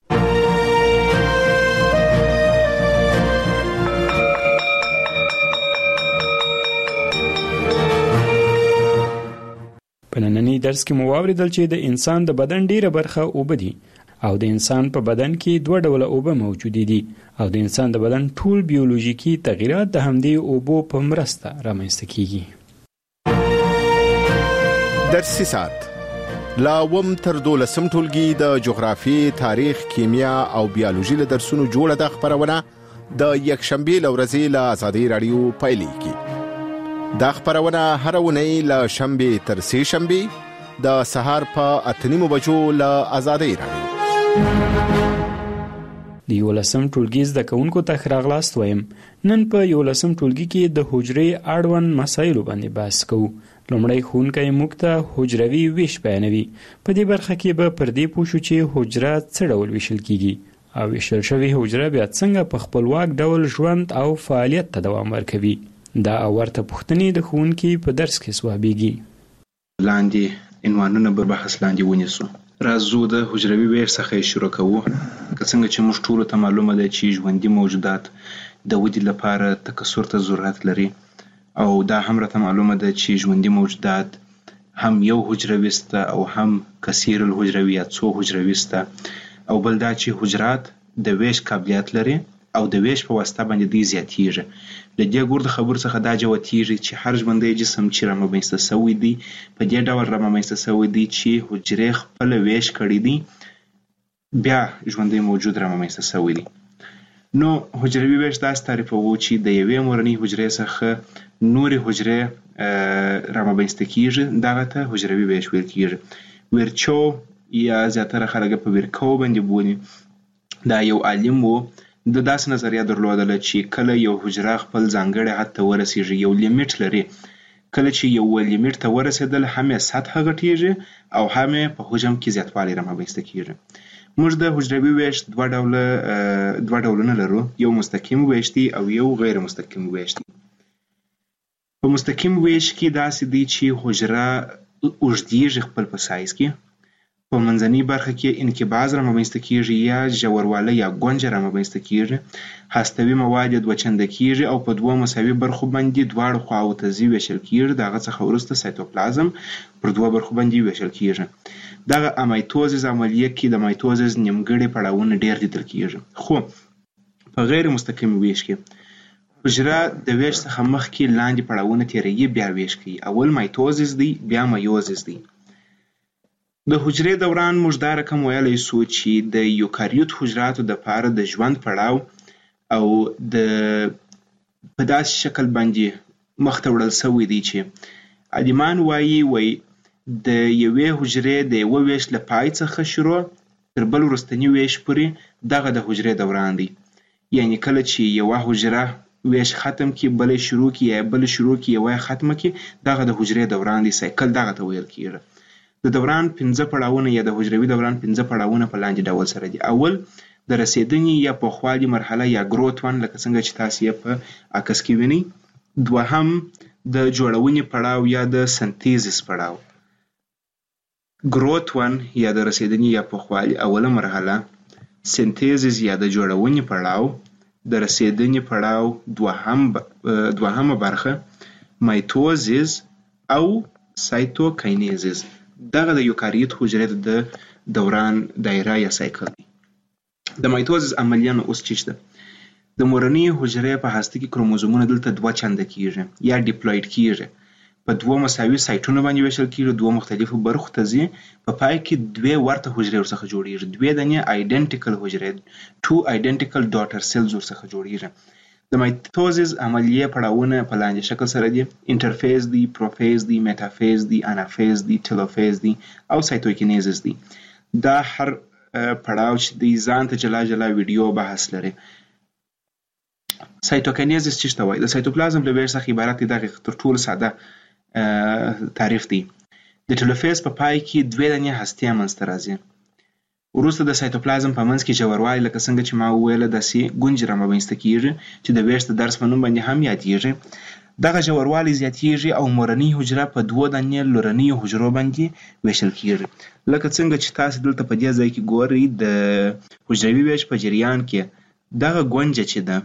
په ننني درس کې مو واوریدل چې د انسان د بدن ډیره برخه اوبه دي او د انسان په بدن کې دوه ډوله اوبه موجود دي او د انسان د بدن ټول بیولوژیکي تغیرات د همدې اوبو په مرسته رامنځته کیږي. درسي ساعت لا وم تر 12 ټولګي د جغرافي، تاریخ، کیمیا او بیولوژي له درسونو جوړه د خبرونه د یکشنبه لورځي له آزادۍ رادیو پایلیږي. دا خبرونه هر ونې له شنبه تر سه شنبه د سهار په 8:30 بجو له آزادۍ رادیو. د 11م ټولګي زده کوونکو ته راغلاست وایم. نن په 11م ټولګي کې د حجرې اړوند مسایلو باندې بحث کوو. لومړی ښوونکی موږ ته حجروي ویش بیانوي. په دې برخه کې به پر دې پوه شو چې حجره څه ډول ویشل کیږي او ویشل شوې حجره بیا څنګه په خپلواک ډول ژوند او فعالیت ته دوام ورکوي. دا او ورته پوښتنې د ښوونکي په درس کې ځوابیږي. لاندې عنوانونه به بحث لاندې ونیسو. راځو د حجروي ویش څخه شروع کوو. که څنګه چې موږ ټولو ته معلومه ده چې ژوندي موجودات د ودې لپاره تکثر ته ضرورت لري، او دا هم راته معلومه ده چې ژوندي موجودات هم یو حجروي سته او هم کثیر الحجروي یا څو حجروي سته، او بل دا چې حجرات د ویش قابلیت لري او د ویش په واسطه باندې دوی زیاتیږي. له دې ګور د خبرو څخه دا جوتیږي چې هر ژوندی جسم چې رامنځته سوی دی په دې ډول رامنځته سوی دی چې حجرې خپل ویش کړی دی، بیا ژوندی موجود رامنځته سوی دی. نو حجروي ویش داسې تعریفوو چې د یوې مورنۍ حجرې څخه نورې حجرې رامنځته کیږي، دغه ته حجروي ویش ویل کیږي. ویرچو یا زیاتره خلک په ویرکو باندې بولي. دا یو عالم و، د داسې نظریه درلودله چې کله یو حجره خپل ځانګړي حد ته ورسیږي، یو لیمیټ لري، کله چې یو لیمیټ ته ورسېدل هم یې سطحه غټیږي او هم یې په حجم کې زیاتوالی رامنځته کیږي. موږ د حجروي ویش دوه ډولونه لرو، یو مستقیم ویش دی او یو غیر مستقیم ویش دی. په مستقیم ویش کې داسې دی چې حجره اوږدیږي خپل په سایز کې، په منځنۍ برخه کې انقباض رامنځته کیږي یا ژوروالی یا ګونجه رامنځته کیږي، هستوي مواد یې دوه چنده کیږي او په دوه مساوي برخو باندې دواړو خواو ته ځي ویشل کیږي. د هغه څخه وروسته سایتوپلازم پر دوه برخو باندې ویشل کیږي. دغه امایتوزیس عملیه کې د مایتوزیس نیمګړي پړاوونه ډیر لیدل کیږي. خو په غیر مستقیم ویش کې حجره د ویش څخه مخکې لاندې پړاوونه تیروي، بیا ویش کوي. اول مایتوزیس دی، بیا میوزیس دی. د حجرې دوران موږ دا رقم ویلی سو چې د یوکاریوت حجراتو دپاره د ژوند پړاو او په داسې شکل باندې مخته وړل سوی دی چې عالمان وایي د یوې حجرې د یوه ویش له پای څخه شروع تر بل وروستني ویش پورې دغه د حجرې دوران دی. یعنی کله چې یوه حجره ویش ختم کی، بل شروع کی، یا بل شروع کی، یوه ختمه کی، دغه د حجرې دوران دی. سایکل دغه ته ویل کیږي. د دوران 15 پړاوونه یا د حجروي دوران 15 پړاوونه په لاندې ډول سره دي. اول د رسیدنې یا پوخوالي مرحله یا گروت ون، لکه څنګه چې تاسو یې په عکس کې وینئ. دوهم د جوړونې پړاو یا د سنتیزس پړاو. گروت ون یا د رسیدنې یا پوخوالي اوله مرحله، سنتیزس یا د جوړونې پړاو، د رسیدنې پړاو دوهمه برخه، مایتوزیس او سایتوکاینیزس. دغه د یوکاریوت حجرې د دوران دایره یا سایکل دی. د مایتوزیس عملیه نو اوس څه شته؟ د مورنۍ حجرې په هسته کې کروموزومونه دلته دوه چنده کیږي یا ډیپلوید کیږي، په دوه مساوي سایټونو باندې ویشل کیږي، دوه مختلفو برخو ته ځي، په پای کې دوه ورته حجرې ورڅخه جوړیږي، دوه دانې آیډنټیکل حجرې، ټو آیډنټیکل ډاټر سیلز ورڅخه جوړیږي. د مایتوزیس عملیه پړاوونه په لاندې شکل سره دي: انټرفیز دی، پروفیز دی، میټافیز دی، انافیز دی، ټیلوفیز دی او سایتوکینیزس دی. دا هر پړاو چې دی ځان ته جلا جلا ویډیو بحث لري. سایتوکینیزس څه ته وایي؟ د سایتوپلازم له ویش څخه عبارت دی. دغه تر ټولو ساده تعریف دی. د ټیلوفیز په پای کې دوه دانې هستې منځته راځي. وروسته د سایتوپلازم په منځ کې ژوروالی، لکه څنګه چې ما وویله، داسې ګونجې رامنځته کیږي چې د ویش د درس په نوم باندې هم یادیږي. دغه ژوروالی زیاتیږي او مورنۍ حجره په دوه دانې لورنیو حجرو باندې ویشل کیږي. لکه څنګه چې تاسو دلته په دې ځای کې ګورئ، د حجروي ویش په جریان کې دغه ګونجه چې ده،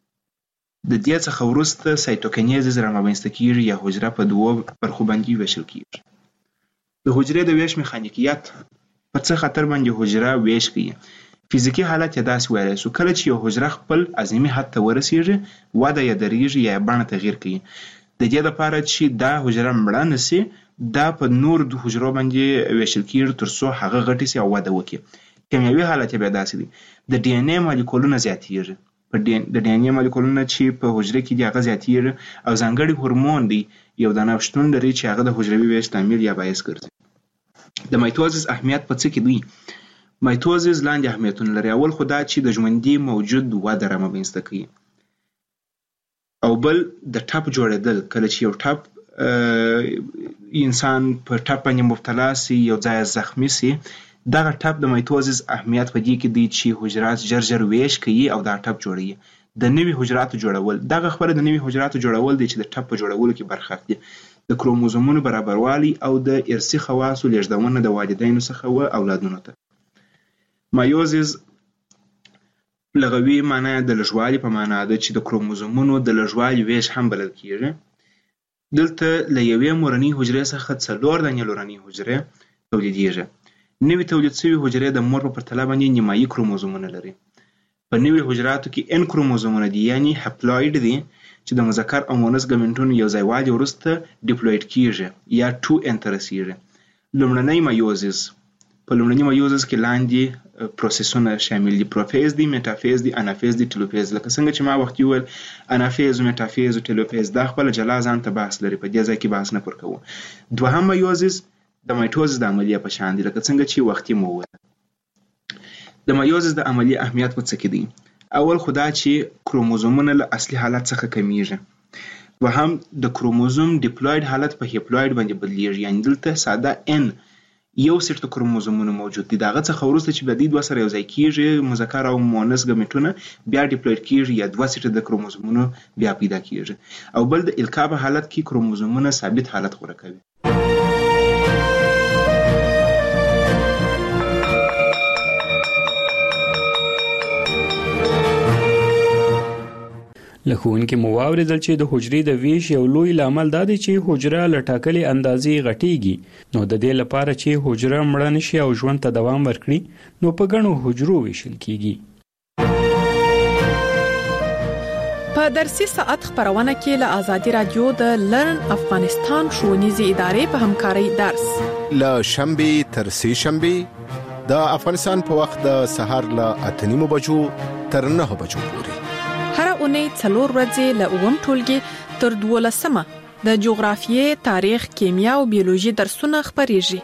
د دې څخه وروسته سایتوکینیزس رامنځته کیږي یا حجره په دوه برخو باندې ویشل کیږي. د حجرې د ویش میخانیکیت په څه خاطر باندې حجره ویش کوي؟ فزیکي حالت یې داسې ویلی سو: کله چې یو حجره خپل اعظمي حد ته ورسیږي، وده یې درېږي یا یې بڼه تغییر کوي. د دې لپاره چې دا حجره مړه نسي، دا په نور د حجرو باندې ویشل کیږي تر څو هغه غټې سي او وده وکړي. کیمیاوي حالت یې بیا داسې دی: د ډي ان اے مالیکولونه زیاتیږي. د ډي ان اے مالیکولونه چې په حجره کې دي هغه زیاتیږي او ځانګړي هورمون دی یو دانه شتون لري چې هغه د حجروي ویش لامل یا باعث ګرځي. د مایتوزیس اهمیت په څه کې دی؟ مایتوزیس لاندې اهمیتونه لري. اول خو دا چې د ژوندي موجود وده رامنځته کوي، او بل د ټپ جوړېدل. کله چې یو ټپ انسان په ټپ باندې مبتلا سي، یو ځای زخمی سي، دغه ټپ د مایتوزیس اهمیت په دې کې دی چې حجرات ژر ژر ویش کوي او دا ټپ جوړوي. د نوي حجراتو جوړول. دغه خبره د نوي حجراتو جوړول دی چې د ټپ په جوړولو کې برخه اخلي. د کروموزومونو برابروالی او د ارثي خواصو لیږدونه د والدینو څخه و اولادونو ته. مایوزیس لغوي معنی د لږوالي په معنا ده چې د کروموزومونو د لږوالي ویش هم بلل کیږي. دلته له یوې مورنۍ حجرې څخه 4 دانې لورنۍ حجرې تولیدیږي. نوي تولید شوي حجرې د مور په پرتله باندې نیمایي کروموزومونه لري. په نوي حجراتو کې ان کروموزومونه دي، یعنی هپلوید دي چې د مذکر او مؤنث ګمنټونو یو ځای والي وروسته ډیپلوید کیږي یا 2n ته رسیږي. لومړنی مایوزیس، په لومړني مایوزیس کې لاندې پروسسونه شامل دي: پروفیز دي، میټافیز دي، انافیز دي، ټیلوفیز. لکه څنګه چې ما وختي وویل انافیز، میټافیز او ټیلوفیز دا خپل جلا ځان ته بحث لري، په دې ځای کې بحث نه پر کوو. دوهم مایوزیس د مایټوزیس د عملیې په شان دي، لکه څنګه چې وختي مو وویل. د مایوزیس د عملیې اهمیت په څه کې دی؟ اول خو دا چې کروموزومونه له اصلي حالت څخه کمیږي. دوهم د کروموزوم ډیپلوید حالت په هپلوید باندې بدلیږي، یعنی دلته ساده ان یو سیټ د کروموزومونو موجود دي. دغه څخه وروسته چې د دې دوه سره یو ځای کیږي مذکر او مؤنث ګمنټونه بیا ډیپلوید کیږي یا دوه سیټ د کروموزومونو بیا پیدا کیږي. او بل د القا په حالت کې کروموزومونه ثابت حالت غوره کوي. له ښوونکي مو واورېدل چې د حجرې د ویش یو لوی لامل دا دی چې حجره له ټاکلې اندازې غټیږي. نو د دې لپاره چې حجره مړه نشي او ژوند ته دوام ورکړي نو په ګڼو حجرو ویشل کیږي. په درسي ساعت خبرونه کې له آزادي رادیو د لرن افغانستان ښوونیزې ادارې په همکارۍ درس له شنبه تر سه شنبه د افغانستان په وخت د سهار له 8:30 بجو تر 9 بجو پورې. هر اونۍ 4 ورځې له 9 ټولګي تر 12 د جغرافیې، تاریخ، کیمیا او بیولوژي درسونه خبريږي.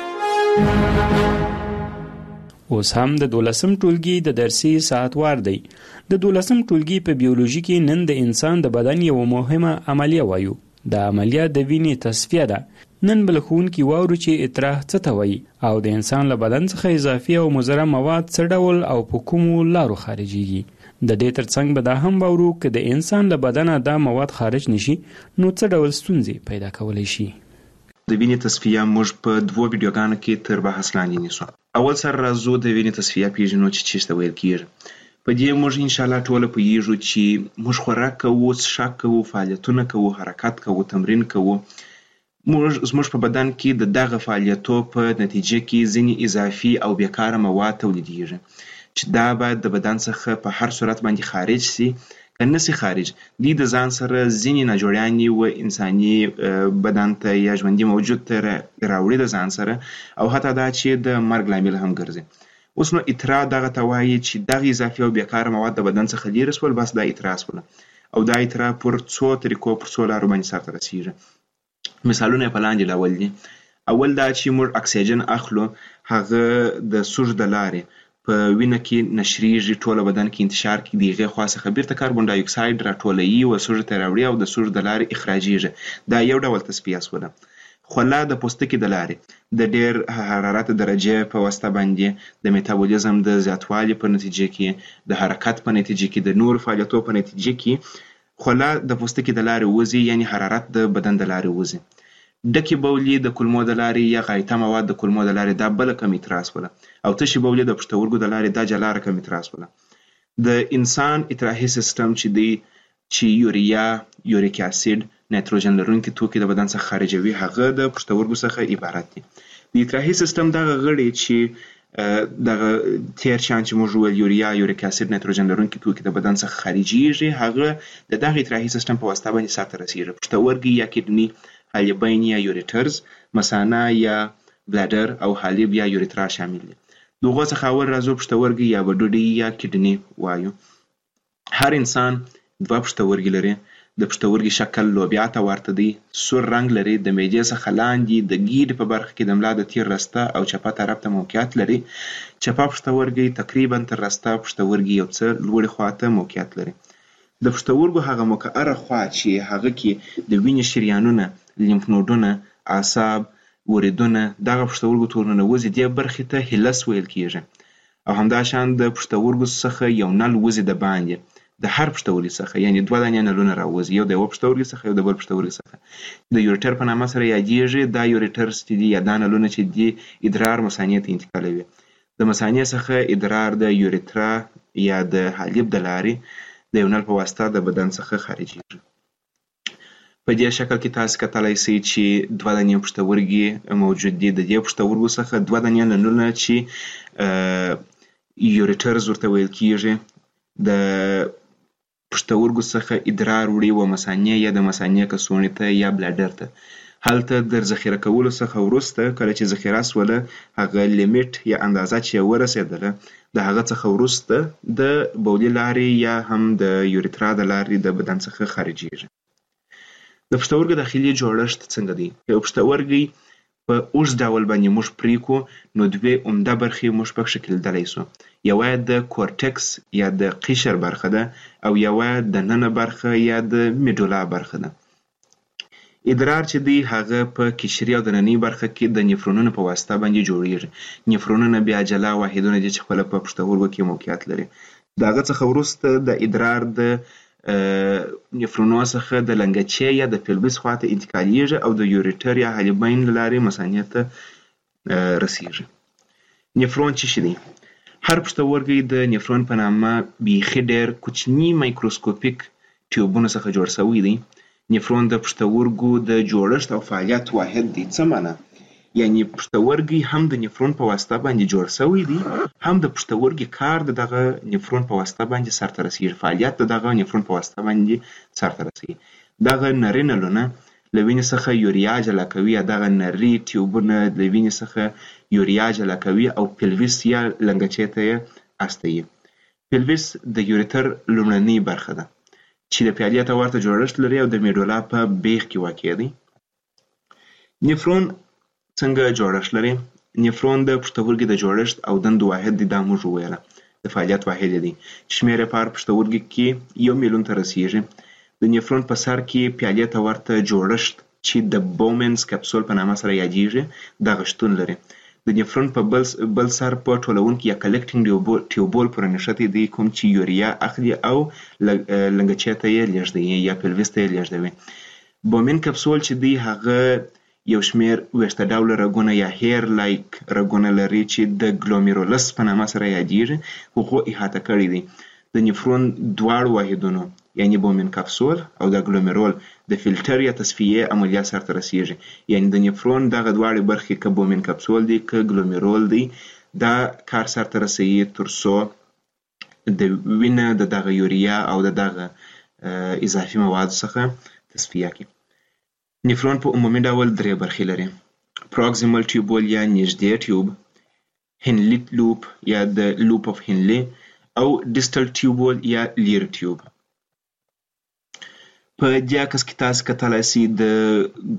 اوس هم د 12 ټولګي د درسي ساعت وار دی. د 12 ټولګي په بیولوژي کې نن د انسان د بدن یو مهمه عملیه وایو. د عملیه د وینې تصفیه ده. نن بل ښوونکي واورو چې اطراح څه ته وایي او د انسان له بدن څخه اضافي او مضر مواد څه ډول او په کومو لارو خارجيږي. د دې ترڅنګ به دا هم واورو چې د انسان له بدنه دا مواد خارج نشي نو څه ډول ستونزې پیدا کولای شي. د وینې تصفیه موږ په 2 ویډیوګانو کې تر بحث لاندې نیسو. اول سره راځو د وینې تصفیه پیژنو چې څه ویل کیږي. په دې موږ ان شاء الله ټول پوهیږو چې موږ خوراک کوو، څښاک کوو، فعالیتونه کوو، حرکت کوو، تمرین کوو. موږ په بدن کې د دغه فعالیتو په نتیجه کې ځینې اضافي او بیکاره مواد تولیدیږي چې دا باید د بدن څخه په هر صورت باندې خارج سي. که نسي خارج دي د ځان سره ځینې ناجوړیانې و انساني بدن ته یا ژوندي موجود ته راوړي د ځان سره او حتی دا چې د مرګ لامل هم ګرځي. اوس نو اطراح دغه ته وایي چې دغه اضافي او بیکاره مواد د بدن څخه لرې شول، بس دا اطراح شول او دا اطراح پر څو طریقو پر څو لارو باندې سرته رسیږي. مثالونه په لاندې ډول دي. اول دا چې موږ اکسیجن اخلو، هغه د سوژ د لارې په وینه کې نشریږي، ټوله بدن کې انتشار کې دیغه خوا څخه بیرته کاربن ډای اکساید راټولوي او سوژ ته راوړي او د سوژ د لارې اخراجيږي. دا یو ډول تصفیه شوه. خوله د پوستکي د لارې د ډیر حرارت درجه په واسطه باندې د میتابولیزم د زیاتوالي په نتیجه کې، د حرکت په نتیجه کې، د نور فعالیتونو په نتیجه کې خوله د پوستکي د لارې وځي، یعنی حرارت د بدن د لارې وځي. ډکې بولې د کولمو د لارې یا غایطه مواد د کولمو د لارې دا بل کم اطراح شوله او تشې بولې د پښتورګو د لارې دا جلا رقم اطراح شوله. د انسان اطراحي سیستم چې دی چې یوریا، یوریک اسید، نایتروجن لرونکي توکي د بدن څخه خارجوي هغه د پښتورګو څخه عبارت دي. د اطراحي سیستم دغه غړي چې دغه تیر شان چې موږ ویل یوریا، یوریک اسید، نایتروجن لرونکي توکي د بدن څخه خارجيږي هغه د دغه اطراحي سیستم په واسطه باندې سرته رسیږي. پښتورګي یا کډنی، حالبین یا یوریټرز، مثانه یا بلادر او حالب یا یوریترا شامل دي. دغه څخه اول راځو پښتورګي یا وډوډي یا کډنی وایو. هر انسان دوه پښتورګي لري. د پښتورګي شکل لوبیا ته ورته دی، سور رنگ لري، د معدې څخه لاندې د ګیډې په برخه کې د ملا د تیر رسته او چپه طرف ته موقعیت لري. چپه پښتورګي تقریبا تر رسته پښتورګي یو څه لوړې خواته موقعیت لري. د پښتورګو هغه مقعره خوا چې هغه کې د وینې شریانونه، لیمف نودونه، اعصاب، وریدونه دغه پښتورګو تورونه وځي، دې برخې ته هیلس ویل کیږي. او همداشان د پښتورګو څخه یو نل وځي د باندې، د هر پښتورګي څخه یعنی دوه دانې نلونه راوځي یو د یو پښتورګي څخه یو د بل پښتورګي څخه د یوریټر په نامه سره یادېږي دا یوریټر چې دي یا دا نلونه چې دي ادرار مثانې ته انتقالوي د مثانې څخه ادرار د یوریترا یا د حالب د لارې د یو نل په واسطه د بدن څخه خارجېږي په دې شکل کې تاسو کتلای شئ چې دوه دانې پښتورګي موجود دي د دې پښتورګو څخه دوه دانې نلونه چې یوریټرز ورته ویل کېږي د پښتورګو څخه ادرار وړي و مثانې یا د مثانې کڅوړې ته یا بلاډر ته هلته د ذخیره کولو څخه وروسته کله چې ذخیره سوله هغه لیمیټ یا اندازه چې ورسېدله د هغه څخه وروسته د بولي لارې یا هم د یوریترا د لارې د بدن څخه خارجېږي د پښتورګي داخلي جوړښت څنګه دی یو پښتورګي په اوږد ډول باندې موږ پرې کړو نو دوې عمده برخې موږ پکې شکلېدلی سو یوه د کورټکس یا د قشر برخه ده او یوه د ننه برخه یا د میډولا برخه ده ادرار چې دی هغه په قشري او د نننۍ برخه کې د نفرونونو په واسطه باندې جوړیږي نفرونونه بیا جلا واحدونه دي چې خپله په پښتورګو کې موقعیت لري د هغه څخه وروسته د ادرار د نفرونو څخه د لنګچې یا د پیلوس خواته انتقالیږي او د یوریټر یا حالبین له لارې مثانې ته رسیږي نفرون څه شی دی هر پښتورګی د نفرون په نامه بیخي ډېر کوچني مایکروسکوپیک ټیوبونو څخه جوړ شوی دی نفرون د پښتورګو د جوړښت او فعالیت واحد دی څه معنی یعنی پښتورګي هم د نفرون په واسطه باندې جوړ شوی دی هم د پښتورګي کار دغه نفرون په واسطه باندې سرته رسیږي فعالیت دغه نفرون په واسطه باندې سرته رسیږي دغه نری نلونه له وینې څخه یوریا جلا کوي دغه نری ټیوبونه له وینې څخه یوریا جلا کوي او پیلوس یا لنګچې ته یې استوي پیلوس د یوریټر لومړنۍ برخه ده چې د پیالې ته ورته جوړښت لري او د میډولا په بیخ کې واقع دی نفرون څنګه جوړښت لري نفرون د پښتورګي د جوړښت او دندو واحد دی دا موږ وویله د فعالیت واحد دی شمېر یې په پښتورګي کې 1 میلیون ته رسیږي د نفرون په سر کې پیالې ته ورته جوړښت چې د بومنز کپسول په نامه سره یادېږي دغه شتون لري د نفرون په بل سر په ټولونکي یا کلکټینګ ټیوبول پورې نښتي دی کوم چې یوریا اخلي او لنګچې ته یې لیږدوي یا پیلوس ته یې لیږدوي بومن کپسول چې دی هغه یو شمیر ویښته ډوله رګونه یا هیر لایک رګونه لري چې د ګلومیرولس په نامه سره یادېږي هغو احاطه کړي دي د نفرون دواړو واحدونو یعنی بومن کپسول او د ګلومیرول د فلټر یا تصفیې عملیه سرته رسیږي یعنی د نفرون دغه دواړې برخې که بومن کپسول دی که ګلومیرول دی دا کار سرته رسوي تر څو د وینه د دغه یوریا او د دغه اضافي موادو څخه تصفیه کړي نفرون په عمومي ډول درې برخې لري پروکسیمل ټیوبول یا نږدې ټیوب هنلي لوپ یا د لوپ اف هنلي او ډیسټل ټیوبول یا لیر ټیوب په دې عکس کې تاسو کتلای شئ د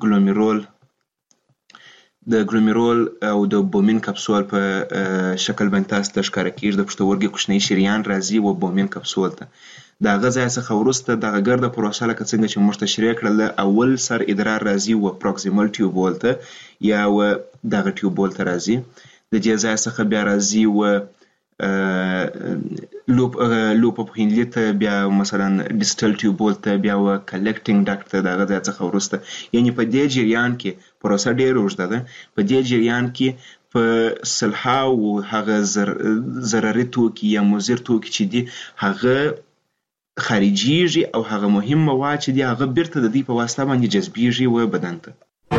ګلومیرول او د بومن کپسول په شکل باندې تاسو ته ښکاره کېږي د پښتورګي کوچنی شریان راځي و بومن کپسول ته د هغه ځای څخه وروسته دغه ګرده پروسه لکه څنګه چې موږ تشریح کړله اول سر ادرار راځي و پروکسیمل ټیوبول ته یا و دغه ټیوبول ته راځي د دې ځای څخه بیا راځي و لوپ اف هنلي ته بیا مثلا ډیسټل ټیوبول ته بیا و کلکټینګ ډاکټ ته دغه ځای څخه وروسته یعنی په دې جریان کې پروسه ډېره اوږده ده په دې جریان کې په سلهاو هغه ضرري توکي یا مضر توکي چې دي هغه خارجيږي او هغه مهم مواد چې دي هغه بیرته د دې په واسطه باندې جذبېږي و بدن ته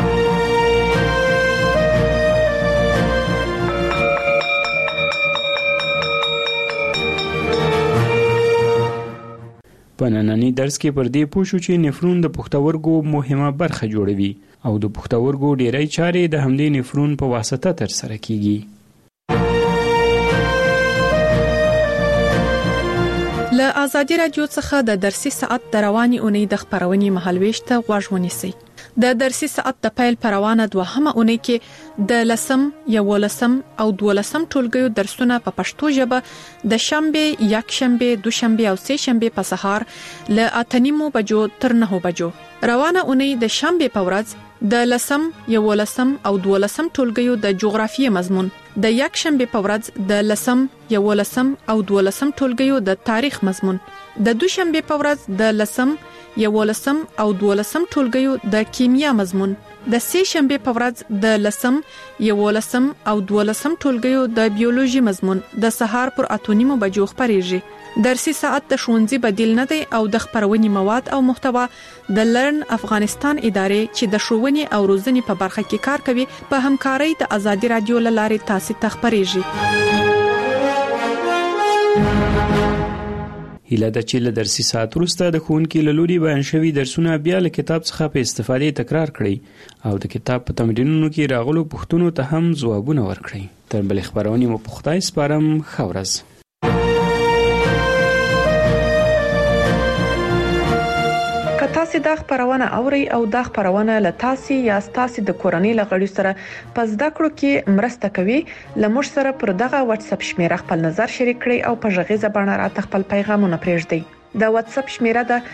په نننی درس کې پر دې پوه شو چې نفرون د پښتورګو مهمه برخه جوړوي او د پښتورګو ډېری چارې د همدې نفرون په واسطه ترسره کیږي. له آزادي رادیو څخه د درسي ساعت د رواني اونۍ د خبرونې مهالويش ته غوږ ونیسئ. د درسي ساعت د پیل پروانه دوهمه اونۍ کې د لسم، یولسم او دولسم ټولګیو درسونه په پښتو ژبه د شنبه، یکشنبه، دوشنبه او سه شنبه په سهار له 8:30 بجو تر 9 بجو. روانه اونۍ د شنبه په ورځ د لسم، یولسم او دولسم ټولګیو د جغرافیې مضمون، د یک شنبه په ورځ د لسم، یولسم او دولسم ټولګیو د تاریخ مضمون، د دوشنبه په ورځ د لسم، یولسم او دولسم ټولګیو د کیمیا مضمون، د سه شنبه په ورځ د لسم، یولسم او دولسم ټولګیو د بیولوژي مضمون د سهار پر 8:30 بجو خبريږي. درسي ساعت د ښوونځي بدیل نه دی او د خبرونې مواد او محتوا د لرن افغانستان ادارې چې د ښوونې او روزنې په برخه کې کار کوي په همکارۍ د ازادي رادیو لارې تاسو ته خبريږي. هیله ده چې له درسي ساعت وروسته د ښوونکي له لوري بیان شوي درسونه بیا له کتاب څخه په استفادې تکرار کړئ او د کتاب په تمرینونو کې راغلو پوښتنو ته هم ځوابونه ورکړئ. تر بلې خبرونې مو په خدای سپارم. ښه ورځ. تاسو دا خبرونه اوري او دا خبرونه له تاسو یا تاسو د کورنۍ لغړی سره پس دا کړو کې مرسته کوي. لمر سره پر دغه واتس اپ شمیره خپل نظر شریک کړئ او په ژغې زبانه راته خپل پیغامونه پرېږدئ. دا واتس اپ شمیره ده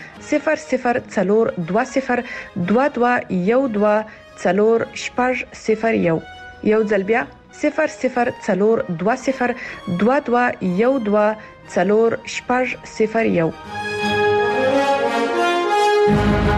002012124001. یو ځل بیا 002012124001.